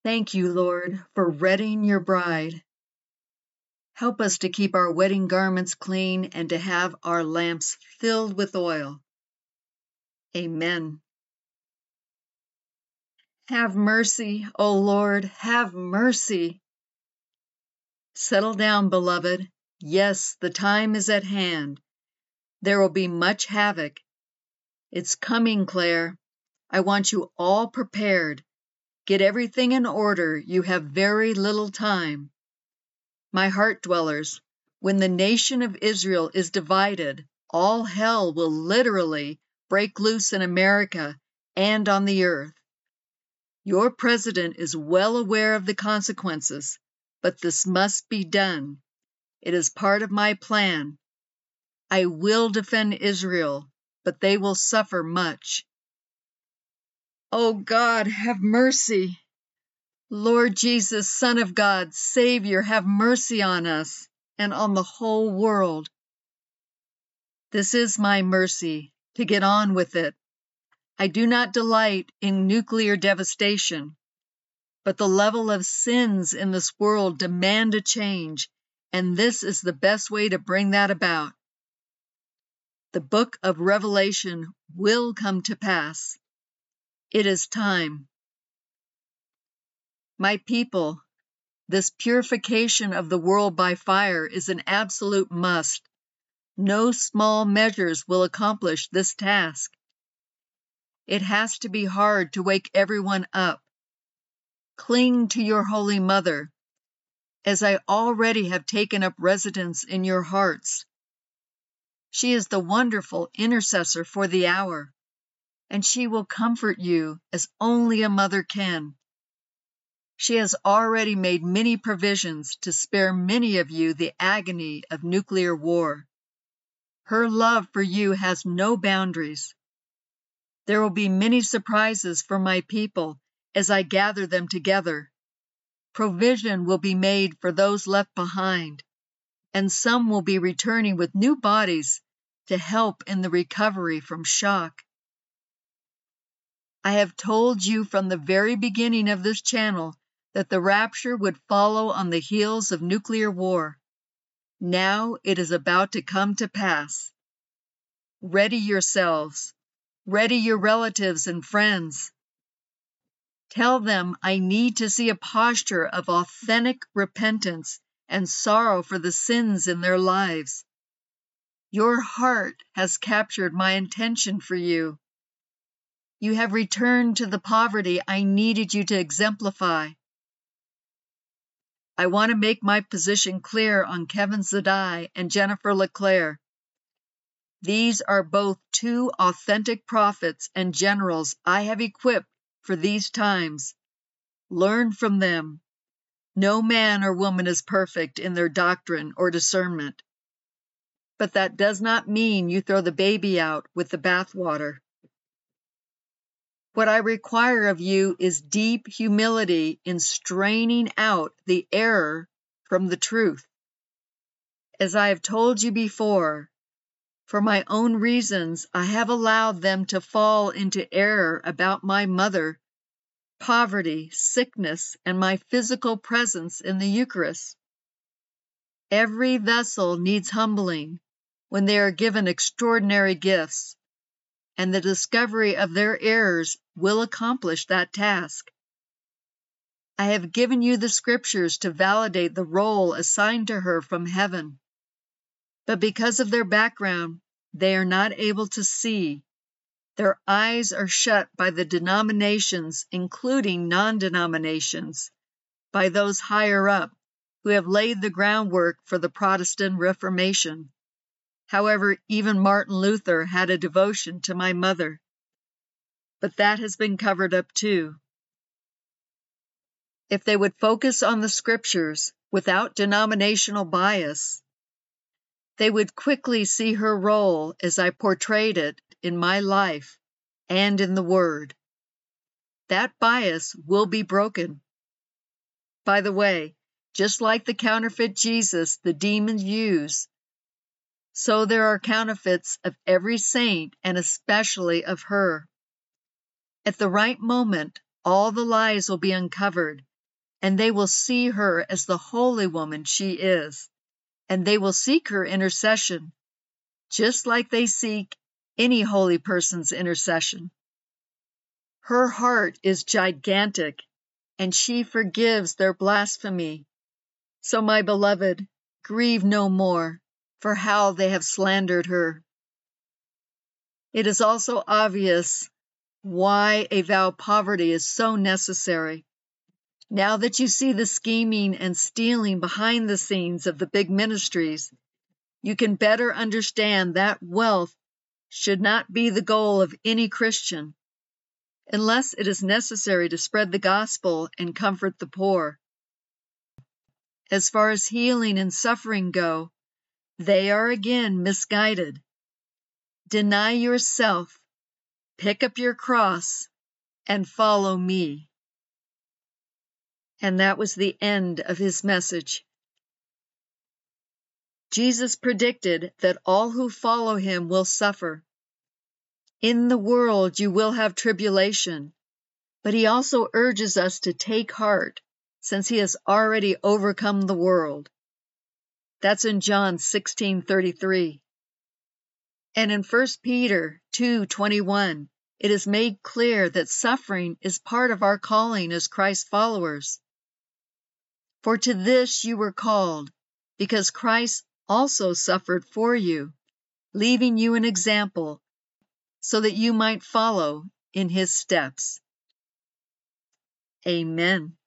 Thank you, Lord, for readying your bride. Help us to keep our wedding garments clean and to have our lamps filled with oil. Amen. Have mercy, O Lord, have mercy. Settle down, beloved. Yes, the time is at hand. There will be much havoc. It's coming, Claire. I want you all prepared. Get everything in order. You have very little time. My heart dwellers, when the nation of Israel is divided, all hell will literally break loose in America and on the earth. Your president is well aware of the consequences, but this must be done. It is part of my plan. I will defend Israel, but they will suffer much. Oh God, have mercy. Lord Jesus, Son of God, Savior, have mercy on us and on the whole world. This is my mercy, to get on with it. I do not delight in nuclear devastation, but the level of sins in this world demand a change, and this is the best way to bring that about. The book of Revelation will come to pass. It is time. My people, this purification of the world by fire is an absolute must. No small measures will accomplish this task. It has to be hard to wake everyone up. Cling to your Holy Mother, as I already have taken up residence in your hearts. She is the wonderful intercessor for the hour, and she will comfort you as only a mother can. She has already made many provisions to spare many of you the agony of nuclear war. Her love for you has no boundaries. There will be many surprises for my people as I gather them together. Provision will be made for those left behind, and some will be returning with new bodies to help in the recovery from shock. I have told you from the very beginning of this channel that the rapture would follow on the heels of nuclear war. Now it is about to come to pass. Ready yourselves. Ready your relatives and friends. Tell them I need to see a posture of authentic repentance and sorrow for the sins in their lives. Your heart has captured my intention for you. You have returned to the poverty I needed you to exemplify. I want to make my position clear on Kevin Zadai and Jennifer LeClaire. These are both two authentic prophets and generals I have equipped for these times. Learn from them. No man or woman is perfect in their doctrine or discernment. But that does not mean you throw the baby out with the bathwater. What I require of you is deep humility in straining out the error from the truth. As I have told you before, for my own reasons, I have allowed them to fall into error about my mother, poverty, sickness, and my physical presence in the Eucharist. Every vessel needs humbling when they are given extraordinary gifts, and the discovery of their errors will accomplish that task. I have given you the scriptures to validate the role assigned to her from heaven, but because of their background, they are not able to see. Their eyes are shut by the denominations, including non-denominations, by those higher up who have laid the groundwork for the Protestant Reformation. However, even Martin Luther had a devotion to my mother. But that has been covered up too. If they would focus on the scriptures without denominational bias, they would quickly see her role as I portrayed it in my life and in the Word. That bias will be broken. By the way, just like the counterfeit Jesus the demons use, so there are counterfeits of every saint and especially of her. At the right moment, all the lies will be uncovered and they will see her as the holy woman she is, and they will seek her intercession, just like they seek any holy person's intercession. Her heart is gigantic, and she forgives their blasphemy. So, my beloved, grieve no more for how they have slandered her. It is also obvious why a vow of poverty is so necessary. Now that you see the scheming and stealing behind the scenes of the big ministries, you can better understand that wealth should not be the goal of any Christian, unless it is necessary to spread the gospel and comfort the poor. As far as healing and suffering go, they are again misguided. Deny yourself, pick up your cross, and follow me. And that was the end of his message. Jesus predicted that all who follow him will suffer. In the world you will have tribulation, but he also urges us to take heart, since he has already overcome the world. That's in John 16:33. And in 1 Peter 2:21, it is made clear that suffering is part of our calling as Christ followers. For to this you were called, because Christ also suffered for you, leaving you an example, so that you might follow in his steps. Amen.